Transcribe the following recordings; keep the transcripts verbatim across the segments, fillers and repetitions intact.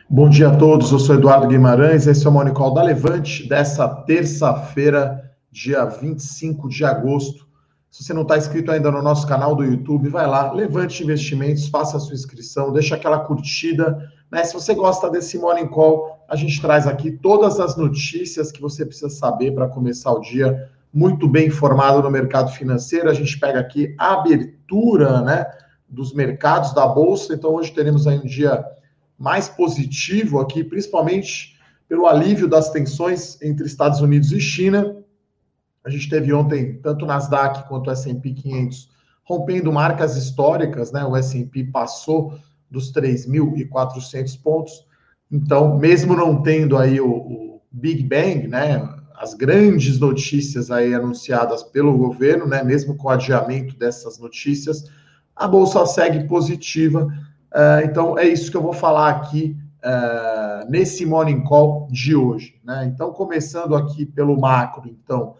Bom dia a todos, eu sou Eduardo Guimarães, esse é o Morning Call da Levante dessa terça-feira, dia vinte e cinco de agosto. Se você não está inscrito ainda no nosso canal do YouTube, vai lá, Levante Investimentos, faça a sua inscrição, deixa aquela curtida, né? Se você gosta desse Morning Call, a gente traz aqui todas as notícias que você precisa saber para começar o dia muito bem informado no mercado financeiro. A gente pega aqui a abertura, né, dos mercados da Bolsa, então hoje teremos aí um dia mais positivo aqui, principalmente pelo alívio das tensões entre Estados Unidos e China. A gente teve ontem tanto o Nasdaq quanto o S and P quinhentos rompendo marcas históricas, né? O S and P passou dos três mil e quatrocentos pontos. Então, mesmo não tendo aí o, o Big Bang, né? As grandes notícias aí anunciadas pelo governo, né? Mesmo com o adiamento dessas notícias, a Bolsa segue positiva. Uh, então, é isso que eu vou falar aqui uh, nesse Morning Call de hoje, né? Então, começando aqui pelo macro, então,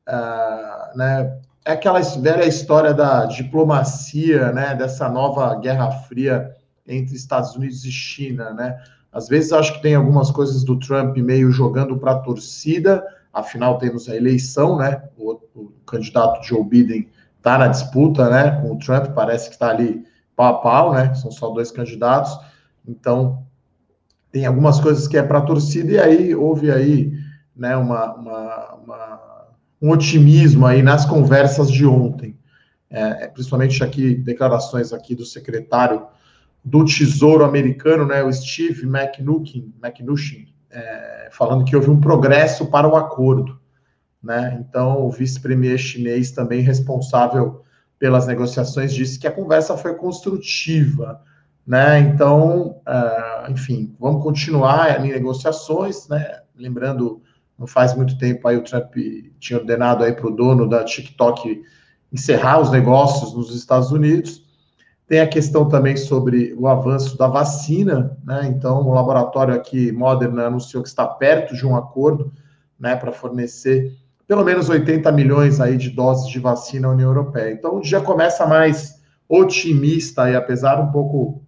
uh, né, é aquela velha história da diplomacia, né, dessa nova Guerra Fria entre Estados Unidos e China, né? Às vezes, acho que tem algumas coisas do Trump meio jogando para a torcida, afinal, temos a eleição, né? O, o candidato Joe Biden está na disputa, né, com o Trump, parece que está ali pau a pau, né? São só dois candidatos, então tem algumas coisas que é para a torcida, e aí houve aí, né, uma, uma, uma, um otimismo aí nas conversas de ontem, é, principalmente aqui, declarações aqui do secretário do Tesouro americano, né, o Steve Mnuchin, Mnuchin é, falando que houve um progresso para o acordo, né? Então o vice-premier chinês também responsável pelas negociações, disse que a conversa foi construtiva, né? Então, uh, enfim, vamos continuar em negociações, né? Lembrando, não faz muito tempo aí o Trump tinha ordenado aí para o dono da TikTok encerrar os negócios nos Estados Unidos. Tem a questão também sobre o avanço da vacina, né? Então, o laboratório aqui, Moderna, anunciou que está perto de um acordo, né, para fornecer pelo menos oitenta milhões aí de doses de vacina à União Europeia. Então, o dia começa mais otimista, e apesar um pouco,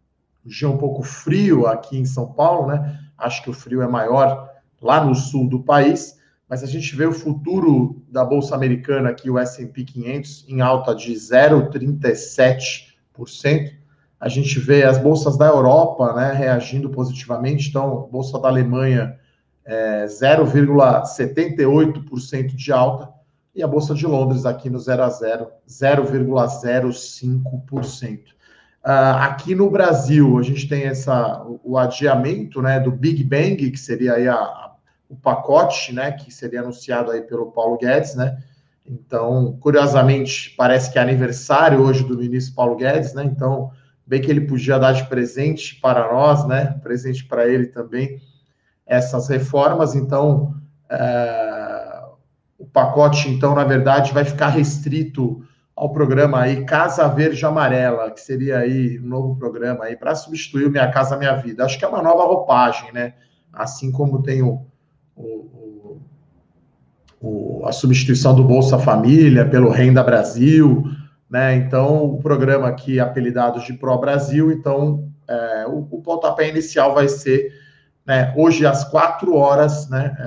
o dia um pouco frio aqui em São Paulo, né? Acho que o frio é maior lá no sul do país, mas a gente vê o futuro da Bolsa Americana aqui, o S and P quinhentos, em alta de zero vírgula trinta e sete por cento. A gente vê as bolsas da Europa, né, reagindo positivamente, então, a Bolsa da Alemanha É, zero vírgula setenta e oito por cento de alta, e a Bolsa de Londres aqui no zero a zero, zero vírgula zero cinco por cento. Uh, aqui no Brasil, a gente tem essa, o adiamento, né, do Big Bang, que seria aí a, a, o pacote, né, que seria anunciado aí pelo Paulo Guedes, né? Então, curiosamente, parece que é aniversário hoje do ministro Paulo Guedes, né? Então, bem que ele podia dar de presente para nós, né? Presente para ele também, essas reformas. Então, é, o pacote, então, na verdade, vai ficar restrito ao programa aí Casa Verde Amarela, que seria aí um novo programa aí para substituir o Minha Casa Minha Vida. Acho que é uma nova roupagem, né? Assim como tem o, o, o, a substituição do Bolsa Família pelo Renda Brasil, né? Então, o programa aqui apelidado de Pro Brasil, então, é, o, o pontapé inicial vai ser, né, hoje às quatro horas, né?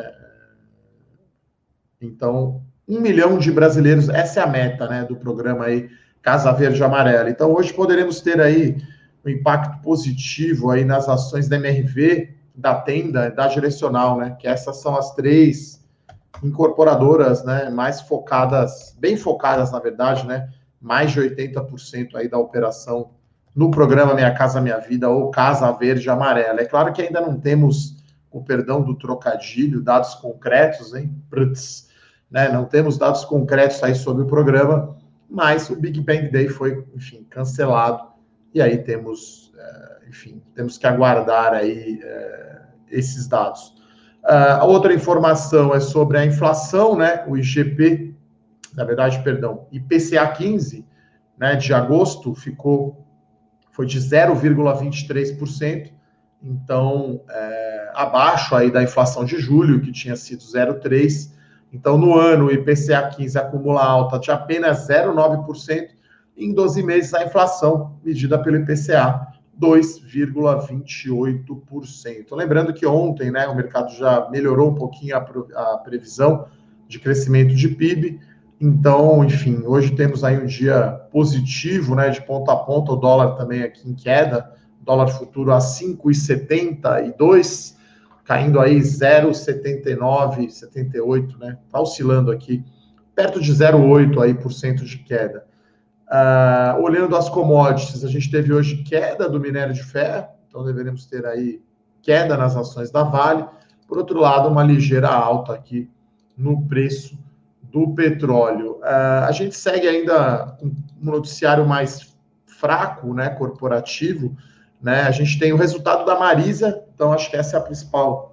Então, um milhão de brasileiros, essa é a meta, né, do programa aí Casa Verde Amarela. Então, hoje poderemos ter aí um impacto positivo aí nas ações da M R V, da Tenda, da Direcional, né? Que essas são as três incorporadoras, né, mais focadas, bem focadas, na verdade, né? Mais de oitenta por cento aí da operação no programa Minha Casa Minha Vida, ou Casa Verde Amarela. É claro que ainda não temos, com perdão do trocadilho, dados concretos, hein? Pruts, né? Não temos dados concretos aí sobre o programa, mas o Big Bang Day foi, enfim, cancelado, e aí temos, enfim, temos que aguardar aí esses dados. A outra informação é sobre a inflação, né? O I G P, na verdade, perdão, I P C A quinze, né, de agosto, ficou foi de zero vírgula vinte e três por cento, então, é, abaixo aí da inflação de julho, que tinha sido zero vírgula três por cento. Então, no ano, o I P C A quinze acumula alta de apenas zero vírgula nove por cento, e em doze meses a inflação, medida pelo I P C A, dois vírgula vinte e oito por cento. Lembrando que ontem, né, o mercado já melhorou um pouquinho a, a previsão de crescimento de P I B. Então, enfim, hoje temos aí um dia positivo, né, de ponta a ponta, o dólar também aqui em queda, dólar futuro a cinco vírgula setenta e dois, caindo aí zero vírgula setenta e nove, setenta e oito, né, tá oscilando aqui, perto de zero vírgula oito aí por cento de queda. Uh, olhando as commodities, a gente teve hoje queda do minério de ferro, então deveremos ter aí queda nas ações da Vale. Por outro lado, uma ligeira alta aqui no preço do petróleo. Uh, a gente segue ainda um noticiário mais fraco, né, corporativo, né? A gente tem o resultado da Marisa, então acho que essa é a principal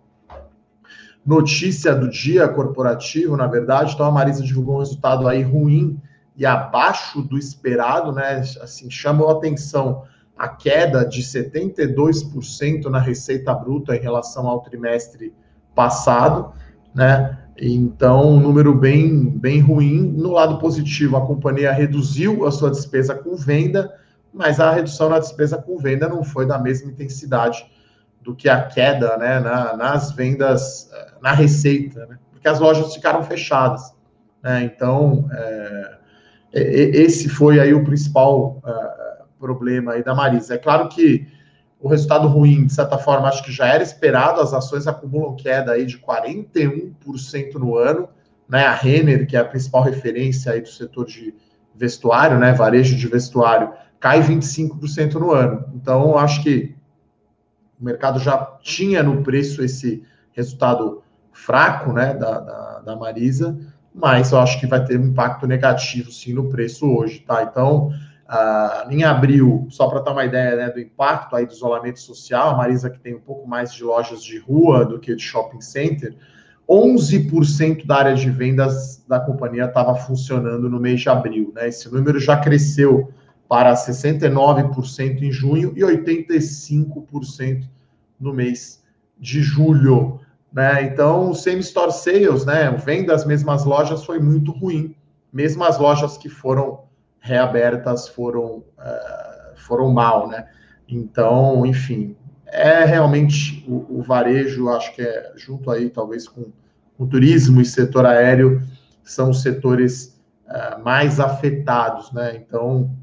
notícia do dia corporativo, na verdade. Então a Marisa divulgou um resultado aí ruim e abaixo do esperado, né? Assim, chamou a atenção a queda de setenta e dois por cento na receita bruta em relação ao trimestre passado, né? Então, um número bem, bem ruim. No lado positivo, a companhia reduziu a sua despesa com venda, mas a redução na despesa com venda não foi da mesma intensidade do que a queda, né, na, nas vendas, na receita, né? Porque as lojas ficaram fechadas, né? Então, é, esse foi aí o principal uh, problema aí da Marisa. É claro que o resultado ruim, de certa forma, acho que já era esperado, as ações acumulam queda aí de quarenta e um por cento no ano, né? A Renner, que é a principal referência aí do setor de vestuário, né, varejo de vestuário, cai vinte e cinco por cento no ano. Então, acho que o mercado já tinha no preço esse resultado fraco, né, da, da, da Marisa, mas eu acho que vai ter um impacto negativo, sim, no preço hoje, tá? Então, uh, em abril, só para ter uma ideia, né, do impacto aí do isolamento social, a Marisa, que tem um pouco mais de lojas de rua do que de shopping center, onze por cento da área de vendas da companhia estava funcionando no mês de abril, né? Esse número já cresceu para sessenta e nove por cento em junho e oitenta e cinco por cento no mês de julho, né? Então, o same store sales, né, venda das mesmas lojas foi muito ruim. Mesmo as lojas que foram reabertas foram, uh, foram mal, né? Então, enfim, é realmente o, o varejo, acho que é junto aí, talvez, com o turismo e setor aéreo, são os setores uh, mais afetados, né? Então,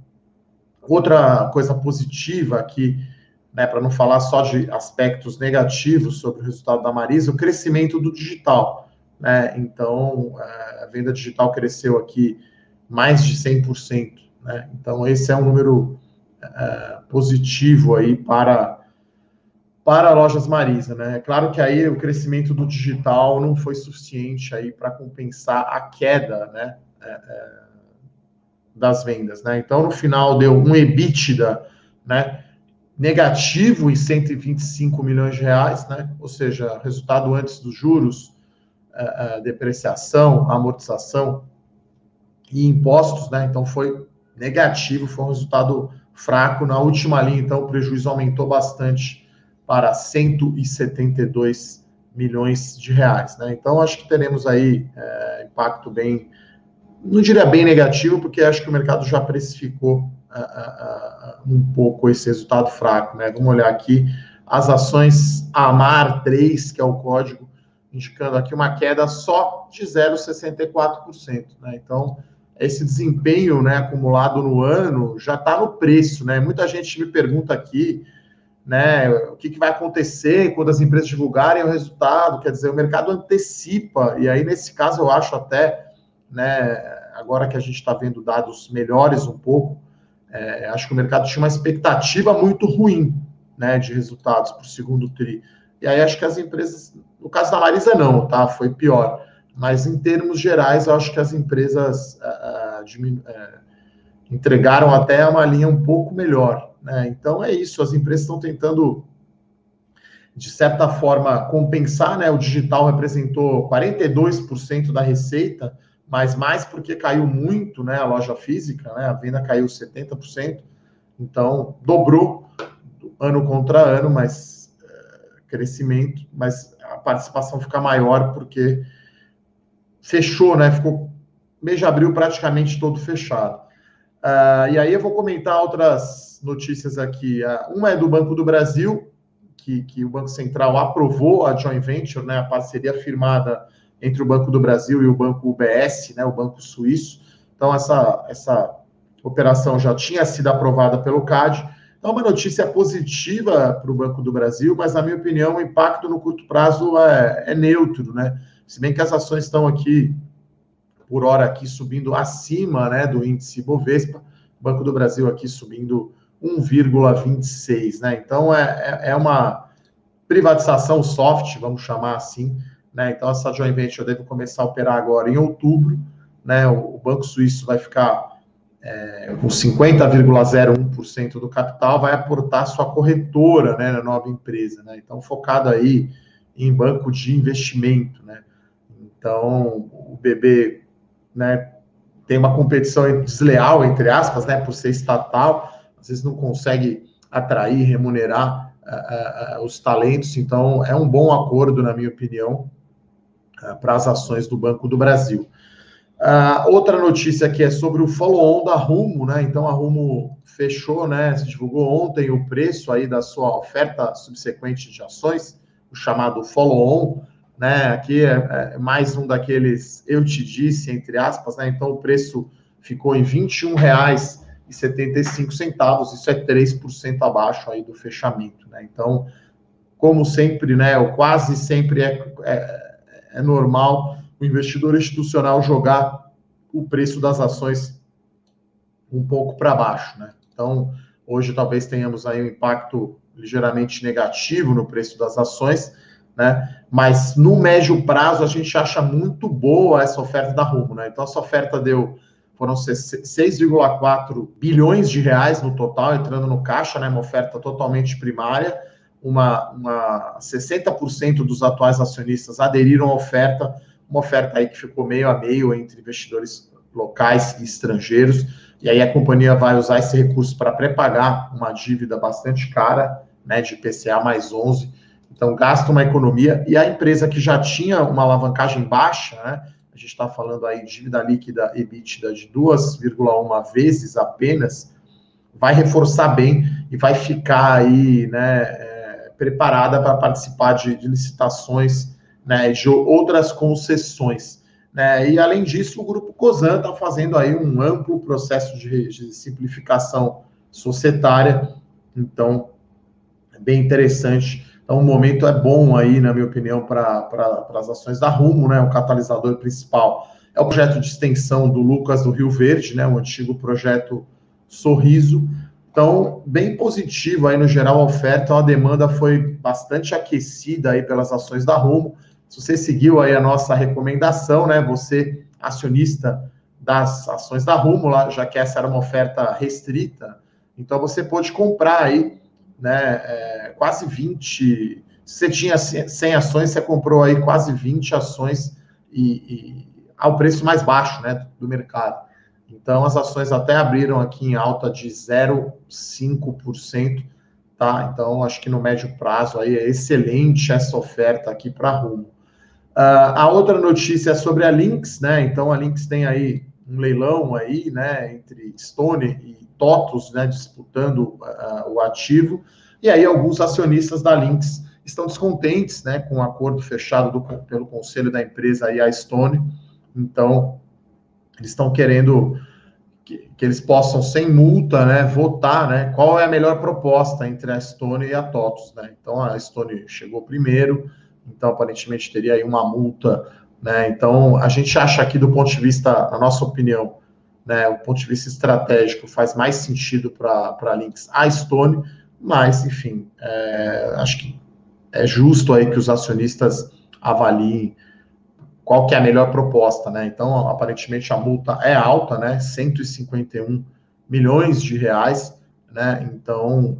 outra coisa positiva aqui, né, para não falar só de aspectos negativos sobre o resultado da Marisa, o crescimento do digital, né? Então, a venda digital cresceu aqui mais de cem por cento, né? Então, esse é um número uh, positivo aí para, para lojas Marisa, né? É claro que aí o crescimento do digital não foi suficiente aí para compensar a queda, né, uh, das vendas, né? Então, no final, deu um EBITDA, né, negativo em cento e vinte e cinco milhões de reais, né? Ou seja, resultado antes dos juros, a, a depreciação, a amortização e impostos, né? Então foi negativo, foi um resultado fraco. Na última linha, então, o prejuízo aumentou bastante para cento e setenta e dois milhões de reais, né? Então, acho que teremos aí é, impacto bem, não diria bem negativo, porque acho que o mercado já precificou uh, uh, uh, um pouco esse resultado fraco, né? Vamos olhar aqui as ações AMAR três, que é o código, indicando aqui uma queda só de zero vírgula sessenta e quatro por cento, né? Então, esse desempenho, né, acumulado no ano já está no preço, né? Muita gente me pergunta aqui, né, o que, que vai acontecer quando as empresas divulgarem o resultado, quer dizer, o mercado antecipa, e aí nesse caso eu acho até, né, agora que a gente está vendo dados melhores um pouco, é, acho que o mercado tinha uma expectativa muito ruim, né, de resultados para o segundo tri. E aí acho que as empresas, no caso da Marisa não, tá? Foi pior. Mas em termos gerais, eu acho que as empresas uh, diminu- uh, entregaram até uma linha um pouco melhor, né? Então é isso, as empresas estão tentando, de certa forma, compensar, né? O digital representou quarenta e dois por cento da receita, mas mais porque caiu muito, né, a loja física, né, a venda caiu setenta por cento, então dobrou ano contra ano, mas é, crescimento, mas a participação fica maior porque fechou, né, ficou mês de abril praticamente todo fechado. Uh, e aí eu vou comentar outras notícias aqui. Uh, uma é do Banco do Brasil, que, que o Banco Central aprovou a joint venture, né, a parceria firmada entre o Banco do Brasil e o Banco U B S, né, o Banco Suíço. Então, essa, essa operação já tinha sido aprovada pelo C A D. Então, uma notícia positiva para o Banco do Brasil, mas, na minha opinião, o impacto no curto prazo é, é neutro, né? Se bem que as ações estão aqui, por hora, aqui subindo acima, né, do índice Bovespa, o Banco do Brasil aqui subindo um vírgula vinte e seis, né? Então, é, é uma privatização soft, vamos chamar assim, né? Então, essa joint venture deve começar a operar agora em outubro, né? O, o Banco Suíço vai ficar é, com cinquenta vírgula zero um por cento do capital, vai aportar sua corretora, né, na nova empresa, né? Então, focado aí em banco de investimento, né? Então, o B B, né, tem uma competição desleal, entre aspas, né, por ser estatal, às vezes não consegue atrair, remunerar uh, uh, os talentos, então é um bom acordo, na minha opinião, uh, para as ações do Banco do Brasil. Uh, outra notícia aqui é sobre o follow-on da Rumo, né, então a Rumo fechou, né, se divulgou ontem o preço aí da sua oferta subsequente de ações, o chamado follow-on, né, aqui é, é mais um daqueles eu te disse, entre aspas, né, então o preço ficou em vinte e um reais e setenta e cinco centavos, isso é três por cento abaixo aí do fechamento, né, então, como sempre, né, ou quase sempre é, é, é normal o investidor institucional jogar o preço das ações um pouco para baixo, né, então, hoje talvez tenhamos aí um impacto ligeiramente negativo no preço das ações, né? Mas no médio prazo a gente acha muito boa essa oferta da Rumo, né? Então essa oferta deu, foram seis vírgula quatro bilhões de reais no total entrando no caixa, né? Uma oferta totalmente primária, uma, uma sessenta por cento dos atuais acionistas aderiram à oferta, uma oferta aí que ficou meio a meio entre investidores locais e estrangeiros, e aí a companhia vai usar esse recurso para pré-pagar uma dívida bastante cara, né? De I P C A mais onze. Então, gasta uma economia, e a empresa que já tinha uma alavancagem baixa, né, a gente está falando aí de dívida líquida EBITDA de duas vírgula um vezes apenas, vai reforçar bem e vai ficar aí, né, é, preparada para participar de, de licitações, né, de outras concessões, né, e além disso, o Grupo Cosan está fazendo aí um amplo processo de, de simplificação societária, então, é bem interessante. Então, o momento é bom aí, na minha opinião, para as ações da Rumo, né? O catalisador principal é o projeto de extensão do Lucas do Rio Verde, né? O antigo projeto Sorriso. Então, bem positivo aí no geral a oferta, então, a demanda foi bastante aquecida aí pelas ações da Rumo. Se você seguiu aí a nossa recomendação, né? Você, acionista das ações da Rumo, lá, já que essa era uma oferta restrita, então você pôde comprar aí, né, é, quase vinte, se você tinha cem ações, você comprou aí quase vinte ações e, e ao preço mais baixo, né, do mercado. Então, as ações até abriram aqui em alta de zero vírgula cinco por cento, tá? Então, acho que no médio prazo aí é excelente essa oferta aqui para a Rumo. Uh, a outra notícia é sobre a Lynx, né, então a Lynx tem aí um leilão aí, né, entre Stone e TOTVS, né, disputando uh, o ativo, e aí alguns acionistas da Lynx estão descontentes, né, com o acordo fechado do, pelo conselho da empresa e a Stone, então eles estão querendo que, que eles possam, sem multa, né, votar, né, qual é a melhor proposta entre a Stone e a TOTVS, né, então a Stone chegou primeiro, então aparentemente teria aí uma multa, né, então a gente acha aqui do ponto de vista, na nossa opinião, né, o ponto de vista estratégico faz mais sentido para a Lynx a Stone, mas, enfim, é, acho que é justo aí que os acionistas avaliem qual que é a melhor proposta, né? Então, aparentemente, a multa é alta, né? cento e cinquenta e um milhões de reais, né? Então,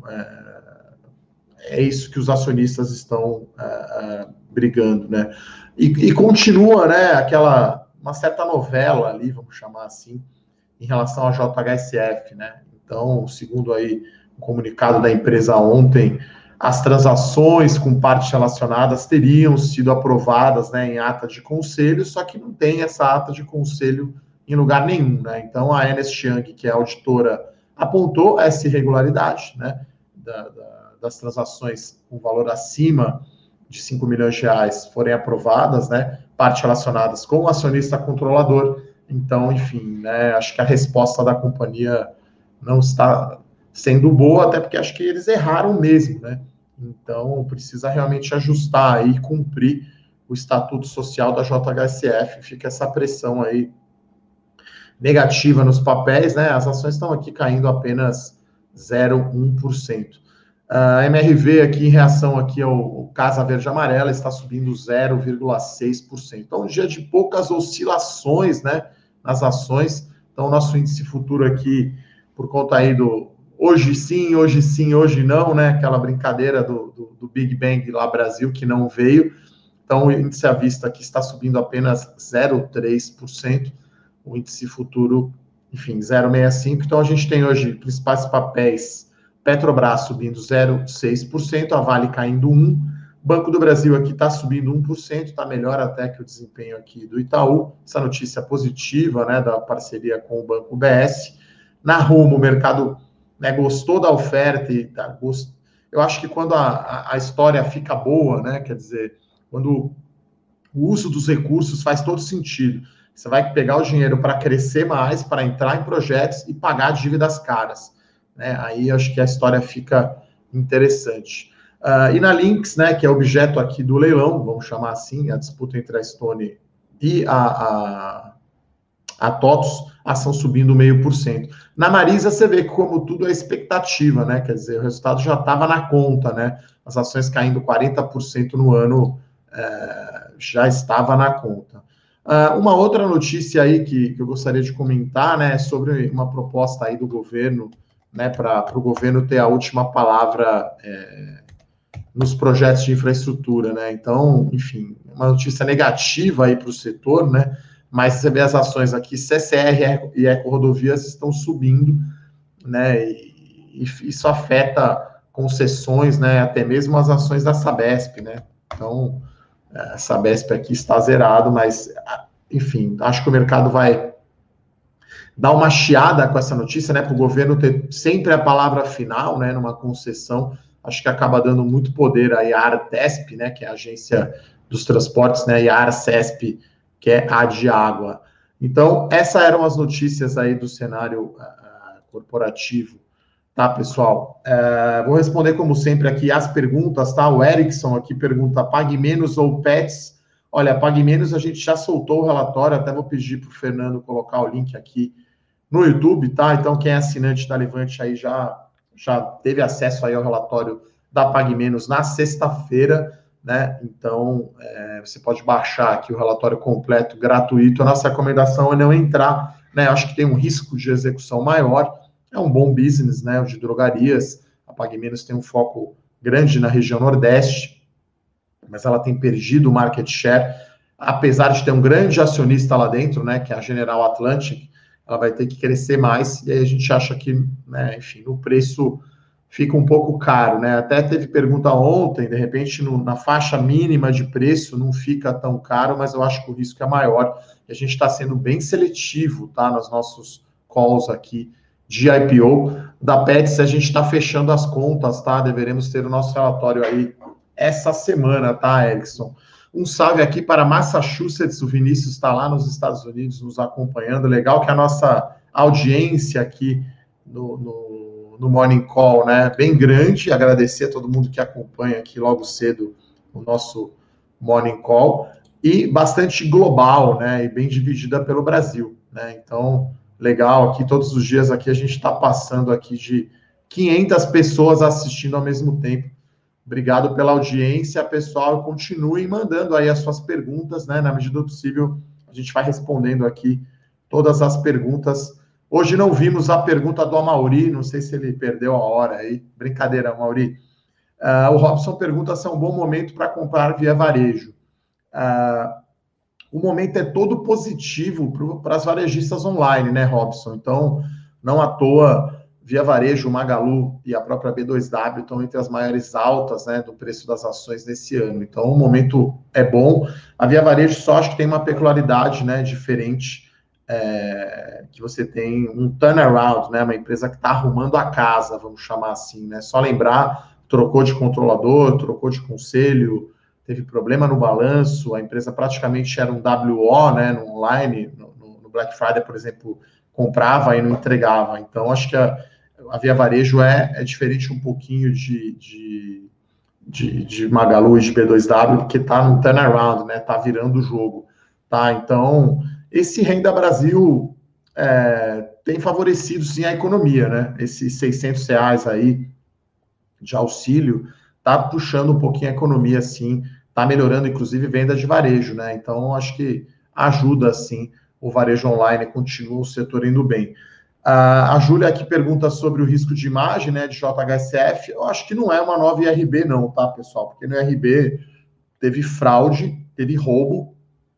é, é isso que os acionistas estão é, é, brigando, né? E, e continua, né, aquela, uma certa novela ali, vamos chamar assim, em relação à J H S F, né? Então, segundo aí o comunicado da empresa ontem, as transações com partes relacionadas teriam sido aprovadas, né, em ata de conselho, só que não tem essa ata de conselho em lugar nenhum, né? Então, a Ernst Young, que é a auditora, apontou essa irregularidade, né, da, da, das transações com valor acima de cinco milhões de reais forem aprovadas, né, parte relacionadas com o acionista controlador. Então, enfim, né, acho que a resposta da companhia não está sendo boa, até porque acho que eles erraram mesmo, né? Então, precisa realmente ajustar aí, cumprir o estatuto social da J H S F, fica essa pressão aí negativa nos papéis, né? As ações estão aqui caindo apenas zero vírgula um por cento. A M R V aqui, em reação aqui ao Casa Verde Amarela, está subindo zero vírgula seis por cento. Então, um dia de poucas oscilações, né, nas ações. Então, o nosso índice futuro aqui, por conta aí do hoje sim, hoje sim, hoje não, né, aquela brincadeira do, do, do Big Bang lá Brasil, que não veio. Então, o índice à vista aqui está subindo apenas zero vírgula três por cento. O índice futuro, enfim, zero vírgula sessenta e cinco por cento. Então, a gente tem hoje principais papéis: Petrobras subindo zero vírgula seis por cento, a Vale caindo um por cento, Banco do Brasil aqui está subindo um por cento, está melhor até que o desempenho aqui do Itaú, essa notícia positiva, né, da parceria com o Banco B S. Na Rumo, o mercado, né, gostou da oferta e tá, gost... eu acho que quando a, a, a história fica boa, né, quer dizer, quando o uso dos recursos faz todo sentido, você vai pegar o dinheiro para crescer mais, para entrar em projetos e pagar dívidas caras, né? Aí acho que a história fica interessante. Uh, e na Lynx, né, que é objeto aqui do leilão, vamos chamar assim, a disputa entre a Stone e a, a, a TOTVS, a ação subindo meio por cento. Na Marisa, você vê que como tudo é expectativa, né? Quer dizer, o resultado já estava na conta, né? As ações caindo quarenta por cento no ano, é, já estava na conta. Uh, uma outra notícia aí que, que eu gostaria de comentar, né, sobre uma proposta aí do governo, né, para o governo ter a última palavra é, nos projetos de infraestrutura, né? Então, enfim, uma notícia negativa aí para o setor, né? Mas você vê as ações aqui, C C R e Eco Rodovias estão subindo, né? E, e isso afeta concessões, né? Até mesmo as ações da Sabesp, né? Então, a Sabesp aqui está zerado, mas, enfim, acho que o mercado vai dar uma chiada com essa notícia, né? Para o governo ter sempre a palavra final, né? Numa concessão, acho que acaba dando muito poder aí à Artesp, né? Que é a agência dos transportes, né? E a Arcesp, que é a de água. Então, essas eram as notícias aí do cenário uh, corporativo, tá, pessoal? Uh, vou responder, como sempre, aqui as perguntas, tá? O Erickson aqui pergunta: Pague Menos ou Pets? Olha, Pague Menos, a gente já soltou o relatório, até vou pedir para o Fernando colocar o link aqui no YouTube, tá? Então, quem é assinante da Levante aí já, já teve acesso aí ao relatório da Pague Menos na sexta-feira, né? Então, é, você pode baixar aqui o relatório completo, gratuito. A nossa recomendação é não entrar, né? Acho que tem um risco de execução maior. É um bom business, né? O de drogarias. A Pague Menos tem um foco grande na região Nordeste, mas ela tem perdido o market share, apesar de ter um grande acionista lá dentro, né? Que é a General Atlantic. Ela vai ter que crescer mais, e aí a gente acha que, né, enfim, o preço fica um pouco caro, né? Até teve pergunta ontem, de repente, no, na faixa mínima de preço não fica tão caro, mas eu acho que o risco é maior, e a gente está sendo bem seletivo, tá, nos nossos calls aqui de I P O. Da Pets, a gente está fechando as contas, tá? Deveremos ter o nosso relatório aí essa semana, tá, Erickson? Um salve aqui para Massachusetts, o Vinícius está lá nos Estados Unidos nos acompanhando. Legal que a nossa audiência aqui no, no, no Morning Call, né, bem grande. Agradecer a todo mundo que acompanha aqui logo cedo o nosso Morning Call. E bastante global, né, e bem dividida pelo Brasil, né? Então, legal aqui, todos os dias aqui a gente está passando aqui de quinhentas pessoas assistindo ao mesmo tempo. Obrigado pela audiência, pessoal. Continuem mandando aí as suas perguntas, né? Na medida do possível, a gente vai respondendo aqui todas as perguntas. Hoje não vimos a pergunta do Amauri, não sei se ele perdeu a hora aí. Brincadeira, Amauri. Uh, o Robson pergunta se é um bom momento para comprar via varejo. Uh, o momento é todo positivo para as varejistas online, né, Robson? Então, não à toa, Via Varejo, Magalu e a própria B dois W estão entre as maiores altas, né, do preço das ações nesse ano. Então, o momento é bom. A Via Varejo só acho que tem uma peculiaridade, né, diferente, é, que você tem um turnaround, né, uma empresa que está arrumando a casa, vamos chamar assim, né? Só lembrar, trocou de controlador, trocou de conselho, teve problema no balanço, a empresa praticamente era um W O, né, no online, no, no Black Friday, por exemplo, comprava e não entregava. Então, acho que a, a Via Varejo é, é diferente um pouquinho de, de, de, de Magalu e de B dois W, porque está no turnaround, né, está virando o jogo. Tá? Então, esse Renda Brasil é, tem favorecido, sim, a economia, né? Esses seiscentos reais aí de auxílio tá puxando um pouquinho a economia, sim, tá melhorando, inclusive, venda de varejo, né? Então, acho que ajuda, sim, o varejo online, continua o setor indo bem. Uh, a Júlia aqui pergunta sobre o risco de imagem, né, de J H S F. Eu acho que não é uma nova I R B, não, tá, pessoal? Porque no I R B teve fraude, teve roubo,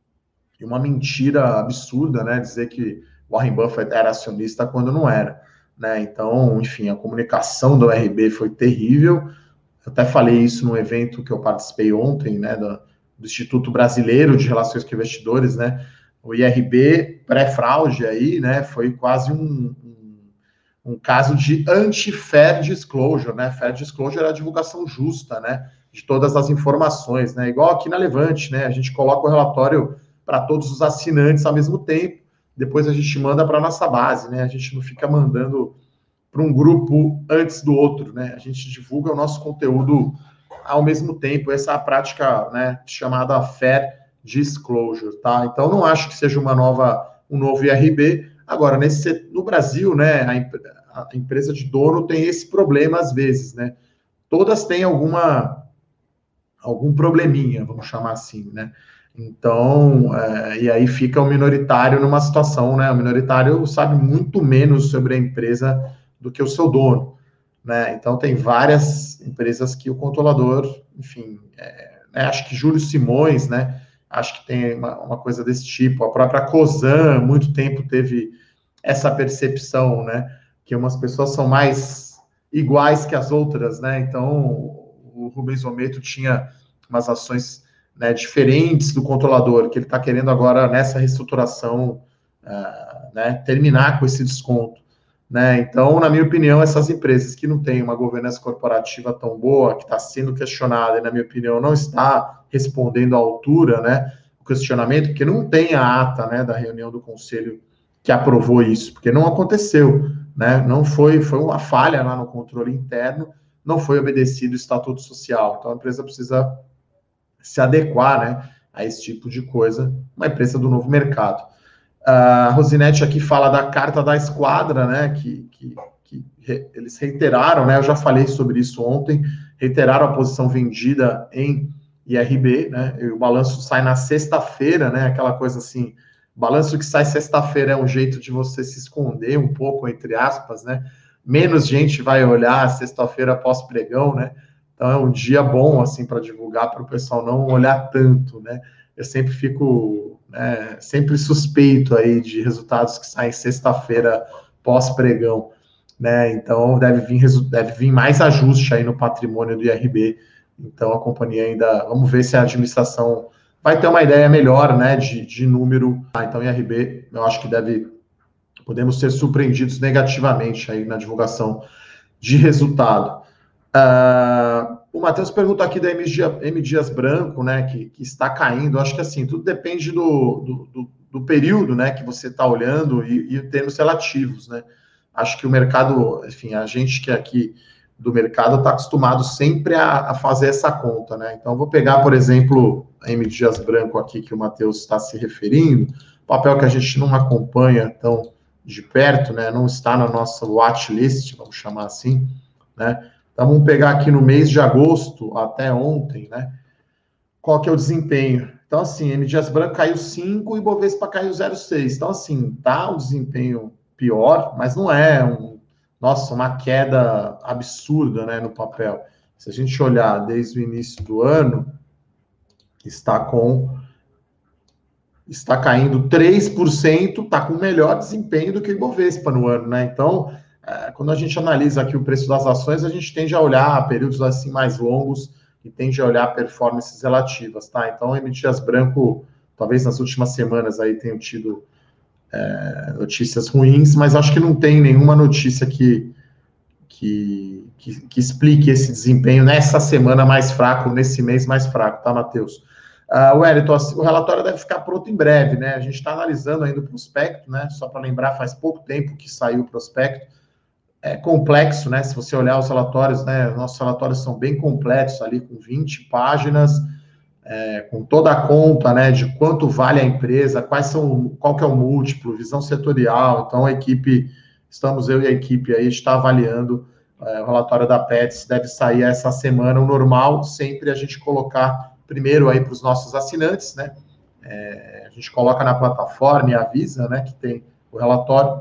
e uma mentira absurda, né, dizer que Warren Buffett era acionista quando não era, né? Então, enfim, a comunicação do I R B foi terrível. Eu até falei isso no evento que eu participei ontem, né, do, do Instituto Brasileiro de Relações com Investidores, né? O I R B pré-fraude aí, né, foi quase um, um, um caso de anti-fair disclosure, né? Fair disclosure é a divulgação justa, né, de todas as informações, né? Igual aqui na Levante, né? A gente coloca o relatório para todos os assinantes ao mesmo tempo, depois a gente manda para a nossa base, né? A gente não fica mandando para um grupo antes do outro, né? A gente divulga o nosso conteúdo ao mesmo tempo. Essa é a prática, né, chamada Fair Disclosure, tá? Então, não acho que seja uma nova, um novo I R B. Agora, nesse, no Brasil, né, a, a empresa de dono tem esse problema às vezes, né? Todas têm alguma, algum probleminha, vamos chamar assim, né? Então, é, e aí fica o minoritário numa situação, né? O minoritário sabe muito menos sobre a empresa do que o seu dono, né? Então, tem várias empresas que o controlador, enfim, é, né? Acho que Júlio Simões, né? Acho que tem uma, uma coisa desse tipo. A própria Cosan, muito tempo teve essa percepção, né? Que umas pessoas são mais iguais que as outras, né? Então, o Rubens Ometo tinha umas ações, né, diferentes do controlador, que ele está querendo agora, nessa reestruturação, uh, né, terminar com esse desconto. Né? Então, na minha opinião, essas empresas que não têm uma governança corporativa tão boa, que está sendo questionada, e, na minha opinião, não está respondendo à altura, né, o questionamento, porque não tem a ata, né, da reunião do conselho que aprovou isso, porque não aconteceu, né? Não foi, foi uma falha lá no controle interno, não foi obedecido o estatuto social. Então, a empresa precisa se adequar, né, a esse tipo de coisa, uma empresa do novo mercado. A Rosinete aqui fala da carta da esquadra, né, que, que, que re, eles reiteraram, né, eu já falei sobre isso ontem, reiteraram a posição vendida em I R B, né, e o balanço sai na sexta-feira, né, aquela coisa assim, balanço que sai sexta-feira é um jeito de você se esconder um pouco, entre aspas, né, menos gente vai olhar sexta-feira pós-pregão, né, então é um dia bom, assim, para divulgar, para o pessoal não olhar tanto, né? Eu sempre fico, né, sempre suspeito aí de resultados que saem sexta-feira pós-pregão, né? Então deve vir, deve vir mais ajuste aí no patrimônio do I R B. Então a companhia ainda, vamos ver se a administração vai ter uma ideia melhor, né, de, de número. Ah, então I R B, eu acho que deve, podemos ser surpreendidos negativamente aí na divulgação de resultado. Uh, o Matheus pergunta aqui da M. Dias, M. Dias Branco, né, que, que está caindo. Acho que assim, tudo depende do, do, do, do período, né, que você está olhando e, e termos relativos, né. Acho que o mercado, enfim, a gente que é aqui do mercado está acostumado sempre a, a fazer essa conta, né. Então, vou pegar, por exemplo, a M. Dias Branco aqui que o Matheus está se referindo, papel que a gente não acompanha tão de perto, né, não está na nossa watch list, vamos chamar assim, né. Então, vamos pegar aqui no mês de agosto, até ontem, né? Qual que é o desempenho? Então, assim, M. Dias Branco caiu cinco e Bovespa caiu zero vírgula seis. Então, assim, tá o desempenho pior, mas não é, um, nossa, uma queda absurda, né, no papel. Se a gente olhar desde o início do ano, está com... está caindo três por cento, está com melhor desempenho do que o Bovespa no ano, né? Então... quando a gente analisa aqui o preço das ações, a gente tende a olhar períodos assim mais longos e tende a olhar performances relativas, tá? Então, M. Dias Branco, talvez nas últimas semanas aí tenham tido é, notícias ruins, mas acho que não tem nenhuma notícia que, que, que, que explique esse desempenho nessa semana mais fraco, nesse mês mais fraco, tá, Matheus? Uh, Wellington, o relatório deve ficar pronto em breve, né? A gente está analisando ainda o prospecto, né? Só para lembrar, faz pouco tempo que saiu o prospecto. É complexo, né? Se você olhar os relatórios, né? Nossos relatórios são bem completos ali, com vinte páginas, é, com toda a conta, né? De quanto vale a empresa, quais são, qual que é o múltiplo, visão setorial. Então, a equipe, estamos eu e a equipe aí, está avaliando é, o relatório da Petz, deve sair essa semana. O normal, sempre a gente colocar primeiro aí para os nossos assinantes, né? É, a gente coloca na plataforma e avisa, né? Que tem o relatório.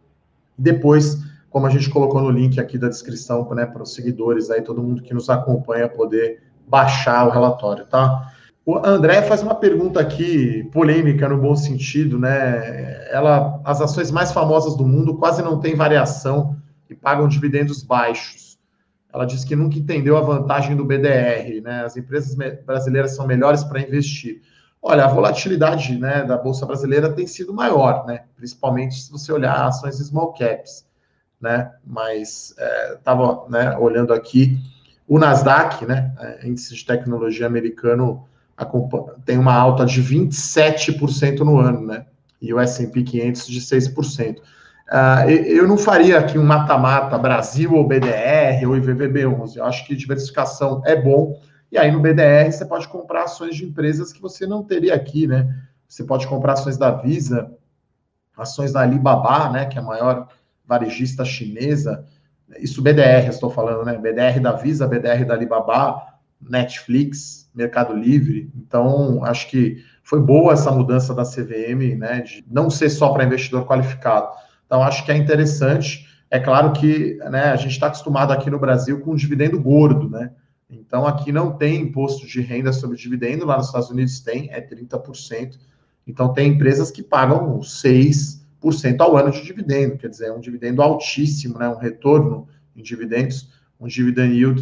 Depois, como a gente colocou no link aqui da descrição, né, para os seguidores aí, todo mundo que nos acompanha poder baixar o relatório, tá? O André faz uma pergunta aqui, polêmica no bom sentido, né? Ela, as ações mais famosas do mundo quase não têm variação e pagam dividendos baixos. Ela diz que nunca entendeu a vantagem do B D R, né? As empresas brasileiras são melhores para investir. Olha, a volatilidade, né, da Bolsa Brasileira tem sido maior, né? Principalmente se você olhar ações small caps, né? Mas estava é, né, olhando aqui o Nasdaq, né? Índice de tecnologia americano tem uma alta de vinte e sete por cento no ano, né? E o S and P quinhentos de seis por cento. Uh, eu não faria aqui um mata-mata Brasil ou B D R ou I V V B onze. Eu acho que diversificação é bom. E aí no B D R você pode comprar ações de empresas que você não teria aqui, né? Você pode comprar ações da Visa, ações da Alibaba, né? Que é a maior varejista chinesa. Isso B D R, eu estou falando, né? B D R da Visa, B D R da Alibaba, Netflix, Mercado Livre. Então, acho que foi boa essa mudança da C V M, né? De não ser só para investidor qualificado. Então, acho que é interessante. É claro que, né, a gente está acostumado aqui no Brasil com um dividendo gordo, né? Então, aqui não tem imposto de renda sobre dividendo, lá nos Estados Unidos tem, é trinta por cento. Então, tem empresas que pagam seis por cento ao ano de dividendo, quer dizer, é um dividendo altíssimo, né? Um retorno em dividendos, um dividend yield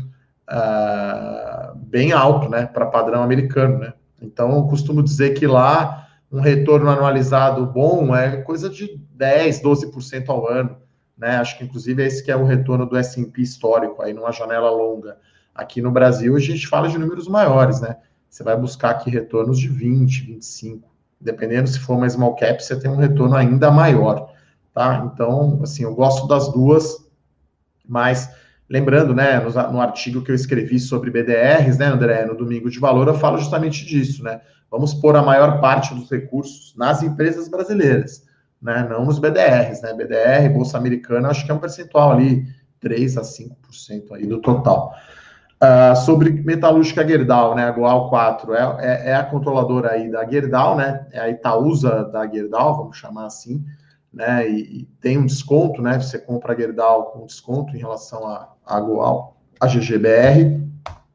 uh, bem alto, né? Para padrão americano, né? Então, eu costumo dizer que lá um retorno anualizado bom é coisa de dez, doze por cento ao ano, né? Acho que, inclusive, esse que é o retorno do S and P histórico, aí numa janela longa. Aqui no Brasil, a gente fala de números maiores, né? Você vai buscar aqui retornos de vinte, vinte e cinco. Dependendo se for uma small cap, você tem um retorno ainda maior, tá? Então, assim, eu gosto das duas, mas lembrando, né, no, no artigo que eu escrevi sobre B D Rs, né, André, no Domingo de Valor, eu falo justamente disso, né? Vamos pôr a maior parte dos recursos nas empresas brasileiras, né? Não nos B D Rs, né? B D R, Bolsa Americana, acho que é um percentual ali, três a cinco por cento aí do total. Uh, sobre Metalúrgica Gerdau, né, a Goal quatro, é, é, é a controladora aí da Gerdau, né, é a Itaúsa da Gerdau, vamos chamar assim, né, e, e tem um desconto, né, você compra a Gerdau com desconto em relação a, a Goal, a G G B R.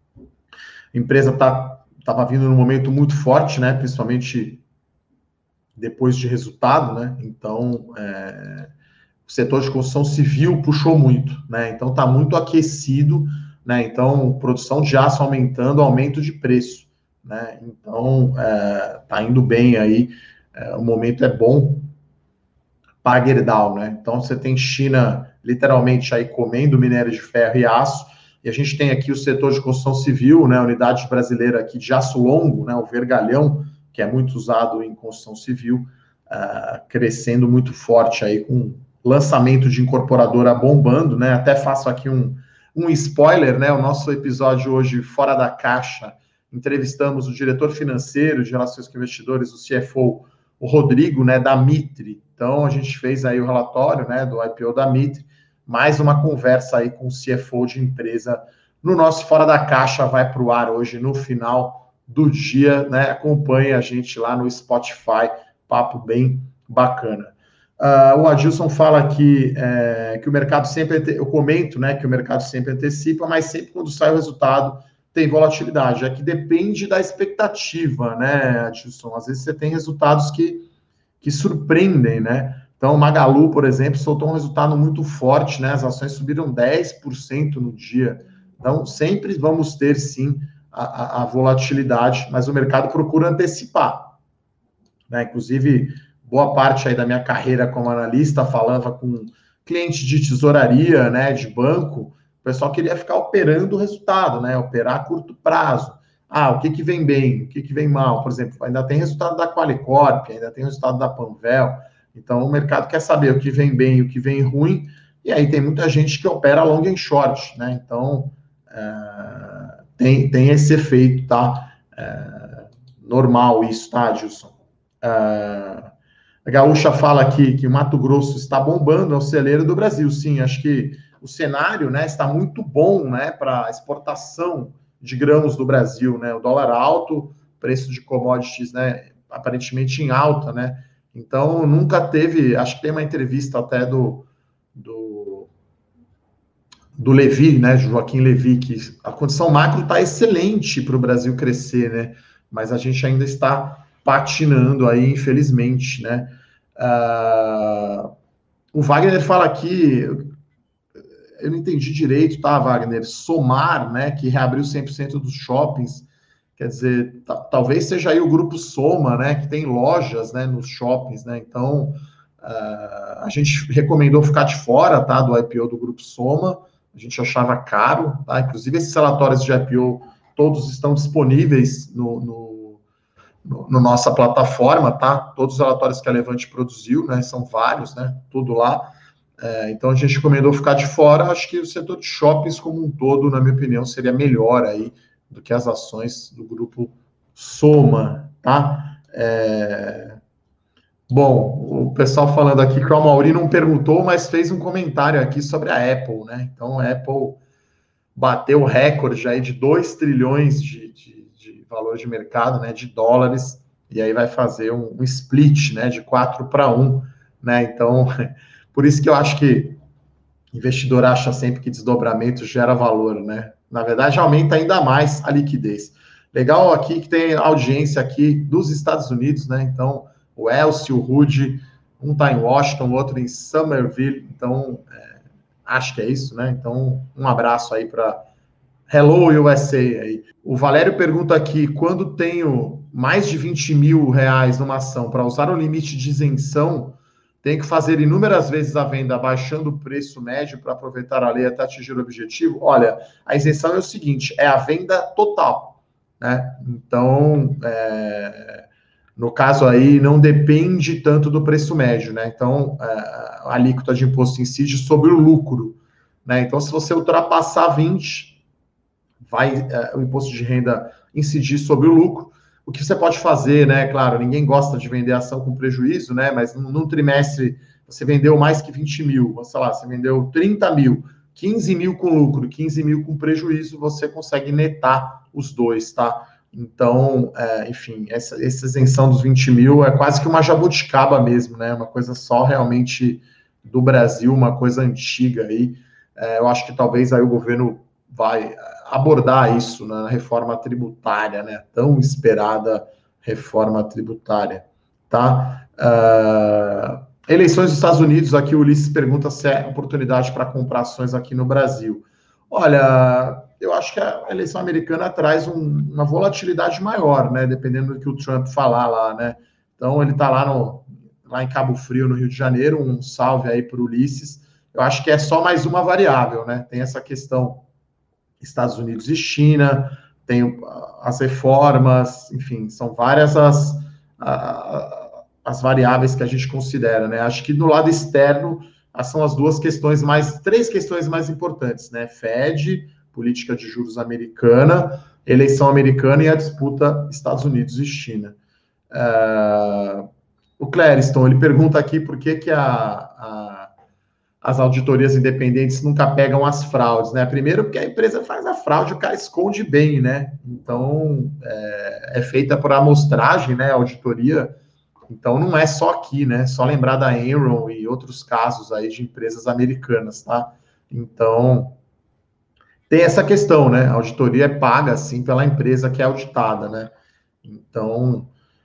A empresa tá, estava vindo num momento muito forte, né, principalmente depois de resultado, né, então é, o setor de construção civil puxou muito, né, então está muito aquecido, né? Então, produção de aço aumentando, aumento de preço, né? Então, é, tá indo bem aí, é, o momento é bom para a Gerdau, né? Então, você tem China literalmente aí comendo minério de ferro e aço, e a gente tem aqui o setor de construção civil, né? A unidade brasileira aqui de aço longo, né? O vergalhão, que é muito usado em construção civil, uh, crescendo muito forte aí, com lançamento de incorporadora bombando, né? Até faço aqui um Um spoiler, né? O nosso episódio hoje, Fora da Caixa, entrevistamos o diretor financeiro de Relações com Investidores, o C F O, o Rodrigo, né, da Mitre. Então, a gente fez aí o relatório, né, do I P O da Mitre, mais uma conversa aí com o C F O de empresa no nosso Fora da Caixa, vai para o ar hoje, no final do dia, né? Acompanhe a gente lá no Spotify, papo bem bacana. Uh, o Adilson fala que, é, que o mercado sempre, eu comento, né, que o mercado sempre antecipa, mas sempre quando sai o resultado tem volatilidade. É que depende da expectativa, né, Adilson? Às vezes você tem resultados que, que surpreendem, né? Então, o Magalu, por exemplo, soltou um resultado muito forte, né? As ações subiram dez por cento no dia. Então, sempre vamos ter, sim, a, a, a volatilidade, mas o mercado procura antecipar, né? Inclusive, boa parte aí da minha carreira como analista, falava com clientes de tesouraria, né, de banco, o pessoal queria ficar operando o resultado, né, operar a curto prazo. Ah, o que que vem bem, o que que vem mal? Por exemplo, ainda tem resultado da Qualicorp, ainda tem resultado da Panvel, então o mercado quer saber o que vem bem e o que vem ruim, e aí tem muita gente que opera long and short, né, então é, tem, tem esse efeito, tá? É, normal isso, tá, Gilson? É, a Gaúcha fala aqui que o Mato Grosso está bombando, é o celeiro do Brasil. Sim, acho que o cenário, né, está muito bom, né, para exportação de grãos do Brasil, né? O dólar alto, preço de commodities, né, aparentemente em alta, né? Então nunca teve, acho que tem uma entrevista até do do, do Levi, né, Joaquim Levi, que a condição macro está excelente para o Brasil crescer, né? Mas a gente ainda está patinando aí, infelizmente, né? Uh, o Wagner fala aqui, eu não entendi direito, tá, Wagner? Somar, né, que reabriu cem por cento dos shoppings, quer dizer, talvez seja aí o grupo Soma, né, que tem lojas, né, nos shoppings, né? Então, uh, a gente recomendou ficar de fora, tá, do I P O do grupo Soma, a gente achava caro, tá? Inclusive esses relatórios de I P O todos estão disponíveis no, no No, no nossa plataforma, tá? Todos os relatórios que a Levante produziu, né? São vários, né? Tudo lá. É, então a gente recomendou ficar de fora. Acho que o setor de shoppings como um todo, na minha opinião, seria melhor aí do que as ações do grupo Soma, tá? É... Bom, o pessoal falando aqui que o Amauri não perguntou, mas fez um comentário aqui sobre a Apple, né? Então a Apple bateu o recorde aí de dois trilhões de, de valor de mercado, né, de dólares, e aí vai fazer um, um split, né, de quatro para um, né, então, por isso que eu acho que investidor acha sempre que desdobramento gera valor, né, na verdade aumenta ainda mais a liquidez. Legal aqui que tem audiência aqui dos Estados Unidos, né, então, o Elcio, o Rudy, um tá em Washington, o outro em Somerville, então, é, acho que é isso, né, então, um abraço aí para Hello, U S A aí. O Valério pergunta aqui, quando tenho mais de vinte mil reais numa ação para usar o limite de isenção, tenho que fazer inúmeras vezes a venda abaixando o preço médio para aproveitar a lei até atingir o objetivo? Olha, a isenção é o seguinte, é a venda total, né? Então, é, no caso aí, não depende tanto do preço médio, né? Então, é, a alíquota de imposto incide sobre o lucro, né? Então, se você ultrapassar vinte, vai é, o imposto de renda incidir sobre o lucro. O que você pode fazer, né? Claro, ninguém gosta de vender ação com prejuízo, né? Mas num trimestre você vendeu mais que vinte mil, sei lá, você vendeu trinta mil, quinze mil com lucro, quinze mil com prejuízo, você consegue netar os dois, tá? Então, é, enfim, essa, essa isenção dos vinte mil é quase que uma jabuticaba mesmo, né? Uma coisa só realmente do Brasil, uma coisa antiga aí. É, eu acho que talvez aí o governo vai abordar isso na reforma tributária, né? Tão esperada reforma tributária, tá? Uh, eleições dos Estados Unidos, aqui o Ulisses pergunta se é oportunidade para comprar ações aqui no Brasil. Olha, eu acho que a eleição americana traz um, uma volatilidade maior, né? Dependendo do que o Trump falar lá, né? Então ele está lá, no, lá em Cabo Frio, no Rio de Janeiro, um salve aí para o Ulisses. Eu acho que é só mais uma variável, né? Tem essa questão Estados Unidos e China, tem as reformas, enfim, são várias as, as variáveis que a gente considera, né? Acho que do lado externo, são as duas questões mais, três questões mais importantes, né? Fed, política de juros americana, eleição americana e a disputa Estados Unidos e China. Uh, o Clériston, ele pergunta aqui por que que a, a as auditorias independentes nunca pegam as fraudes, né? Primeiro porque a empresa faz a fraude, o cara esconde bem, né? Então, é, é feita por amostragem, né? A auditoria. Então, não é só aqui, né? Só lembrar da Enron e outros casos aí de empresas americanas, tá? Então, tem essa questão, né? A auditoria é paga, assim, pela empresa que é auditada, né? Então,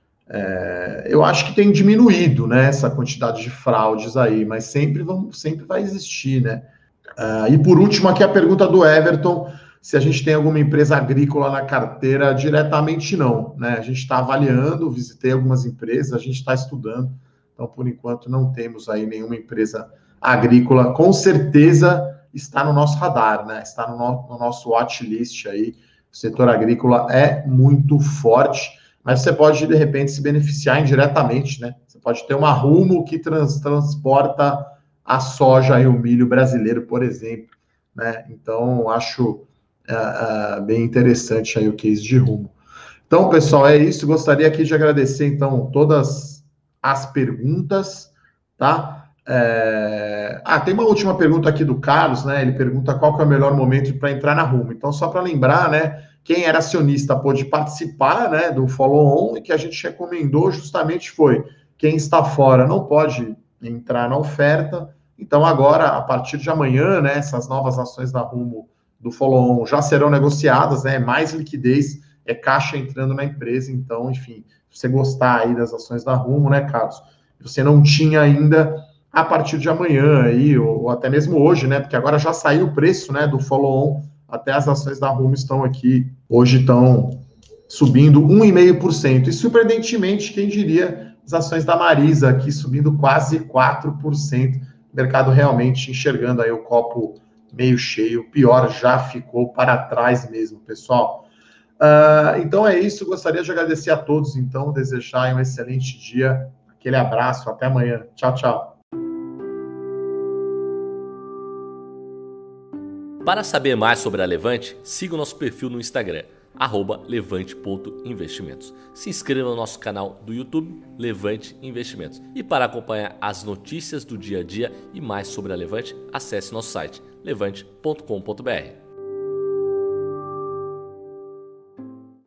É, eu acho que tem diminuído, né, essa quantidade de fraudes aí, mas sempre, vão, sempre vai existir, né? Uh, e por último, aqui a pergunta do Everton, se a gente tem alguma empresa agrícola na carteira, diretamente não, né? A gente está avaliando, visitei algumas empresas, a gente está estudando, Então, por enquanto, não temos aí nenhuma empresa agrícola. Com certeza está no nosso radar, né? Está no, no, no nosso watchlist aí. O setor agrícola é muito forte, mas você pode, de repente, se beneficiar indiretamente, né? Você pode ter uma Rumo que trans, transporta a soja e o milho brasileiro, por exemplo, né? Então, acho uh, uh, bem interessante aí o case de Rumo. Então, pessoal, é isso. Gostaria aqui de agradecer, então, todas as perguntas, tá? É... Ah, tem uma última pergunta aqui do Carlos, né? Ele pergunta qual que é o melhor momento para entrar na Rumo. Então, só para lembrar, né? Quem era acionista pôde participar, né, do follow-on, e que a gente recomendou justamente foi quem está fora não pode entrar na oferta. Então, agora, a partir de amanhã, né, essas novas ações da Rumo do follow-on já serão negociadas, né? Mais liquidez, é caixa entrando na empresa. Então, enfim, se você gostar aí das ações da Rumo, né, Carlos? Você não tinha ainda, a partir de amanhã aí, ou, ou até mesmo hoje, né? Porque agora já saiu o preço, né, do follow-on. Até as ações da Rumo estão aqui, hoje estão subindo um vírgula cinco por cento. E, surpreendentemente, quem diria, as ações da Marisa aqui subindo quase quatro por cento. O mercado realmente enxergando aí o copo meio cheio. O pior já ficou para trás mesmo, pessoal. Uh, então é isso. Gostaria de agradecer a todos, então, desejar um excelente dia. Aquele abraço, até amanhã. Tchau, tchau. Para saber mais sobre a Levante, siga o nosso perfil no Instagram, arroba levante ponto investimentos. Se inscreva no nosso canal do YouTube, Levante Investimentos. E para acompanhar as notícias do dia a dia e mais sobre a Levante, acesse nosso site, levante ponto com ponto br.